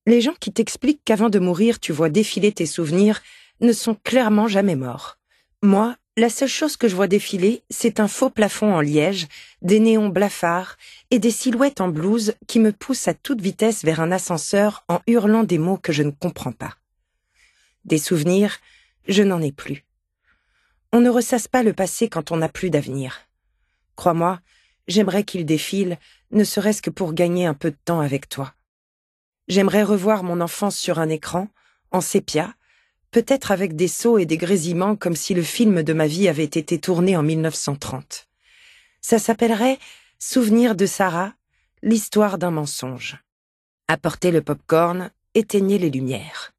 Les gens qui t'expliquent qu'avant de mourir, tu vois défiler tes souvenirs ne sont clairement jamais morts. Moi, la seule chose que je vois défiler, c'est un faux plafond en liège, des néons blafards et des silhouettes en blouse qui me poussent à toute vitesse vers un ascenseur en hurlant des mots que je ne comprends pas. Des souvenirs, je n'en ai plus. On ne ressasse pas le passé quand on n'a plus d'avenir. Crois-moi, j'aimerais qu'il défile, ne serait-ce que pour gagner un peu de temps avec toi. J'aimerais revoir mon enfance sur un écran, en sépia, peut-être avec des sauts et des grésillements comme si le film de ma vie avait été tourné en 1930. Ça s'appellerait « Souvenir de Sarah, l'histoire d'un mensonge ». Apportez le pop-corn, éteignez les lumières.